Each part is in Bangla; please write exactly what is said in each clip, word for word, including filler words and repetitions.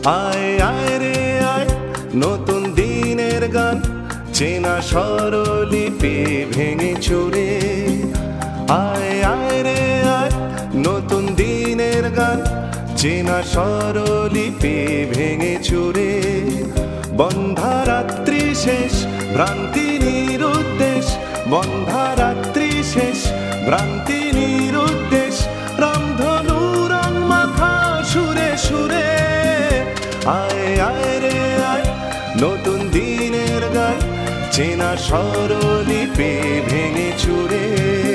আয় আয় রে আয়, নতুন দিনের গান, চেনা স্বরলিপি ভেঙে চুরে। আয় আয় রে আয়, নতুন দিনের গান, চেনা স্বরলিপি ভেঙে চুরে। বন্ধা রাত্রি শেষ, ভ্রান্তি নিরুদ্দেশ, বন্ধা রাত্রি শেষ, ভ্রান্তি নিরুদ্দেশ, রামধনু রং মাখা সুরে সুরে। আয় আয় রে আয়, নতুন দিনের গান, চেনা স্বরলিপি ভেঙে চুরে।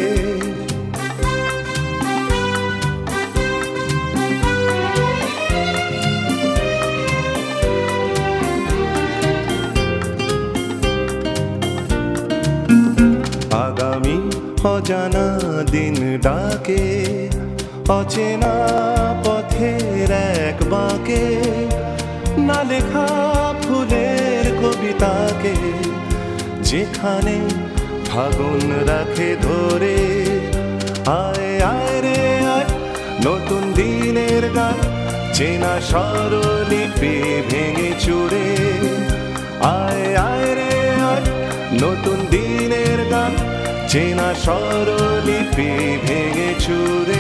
আগামী অজানা দিন ডাকে, অচেনা পথের এক বাঁকে, না লেখা ফুলের কবিতাকে, যেখানে ফাগুন রাখে ধরে। আয় আয় রে আয়, নতুন দিনের গান, চেনা স্বরলিপি ভেঙে চুরে। আয় আয় রে আয়, নতুন দিনের গান, চেনা স্বরলিপি ভেঙে চুরে।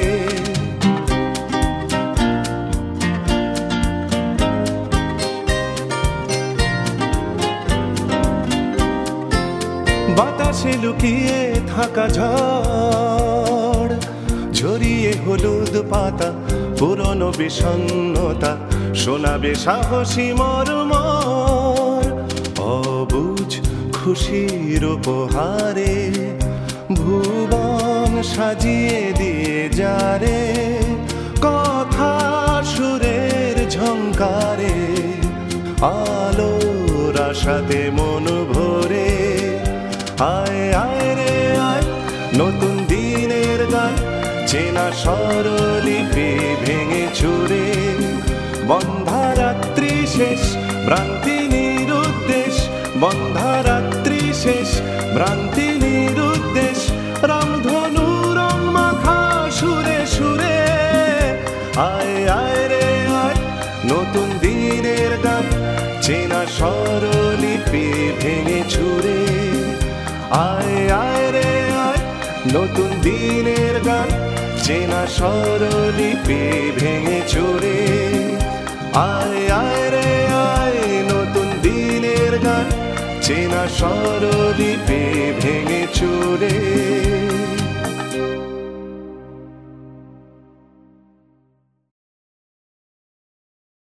বাতাসে লুকিয়ে থাকা ঝড়, ঝরিয়ে হলুদ পাতা, পুরনো বিষণ্ণতা, শোনাবে সাহসী মর্মর। অবুঝ খুশির উপহারে, ভুবন সাজিয়ে দিয়ে যারে, কথা সুরের ঝংকারে, আলোর আশাতে মন ভরে। আয় আয় রে আয়, নতুন দিনের গান, চেনা স্বরলিপি ভেঙে চুরে। বন্ধা রাত্রি শেষ, ভ্রান্তি নিরুদ্দেশ, বন্ধা রাত্রি শেষ, ভ্রান্তি নিরুদ্দেশ, রামধনু রং মাখা সুরে সুরে। আয় আয় রে আয়, নতুন দিনের গান, চেনা স্বরলিপি ভেঙে চুরে। আয় আয় রে আয়, নতুন দিনের গান, চেনা স্বরলিপি ভেঙে চুরে। আয় আয় রে আয়, নতুন দিনের গান, চেনা স্বরলিপি ভেঙে চুরে।